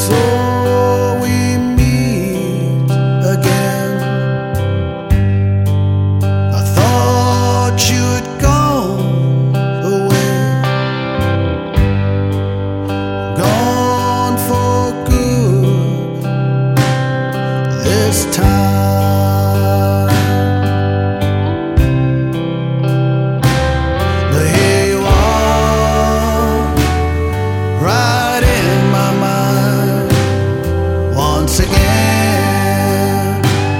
So we meet again. I thought you had gone away, gone for good this time. But here you are, right in my mind once again.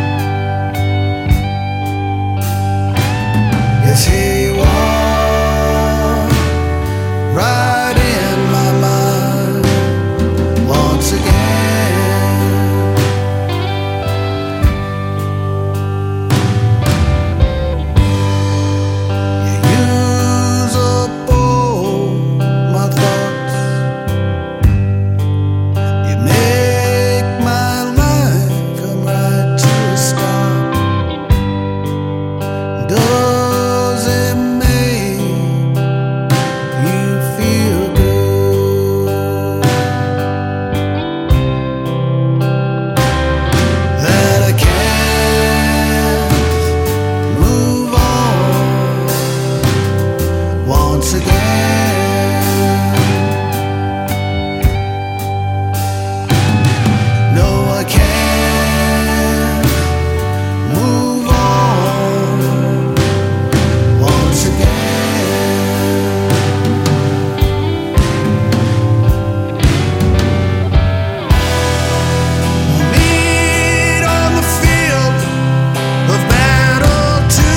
Yes, here you are, right in my mind once again. You use up all my thoughts, you make my life come right to a stop. Does it make you feel good that I can't move on once again? No, I can't move on once again. We'll meet on the field of battle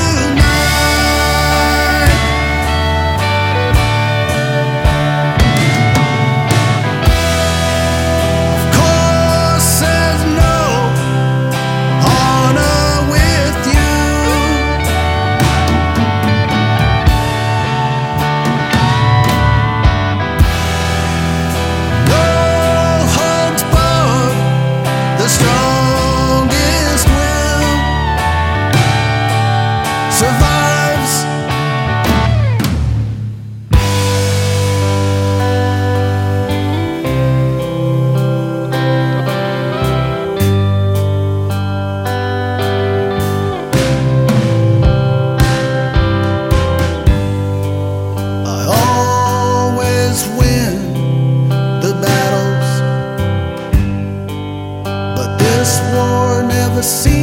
tonight. Of course, there's no honor with you. No holds barred, the strongest will survives. I always win the battles, but this war never seems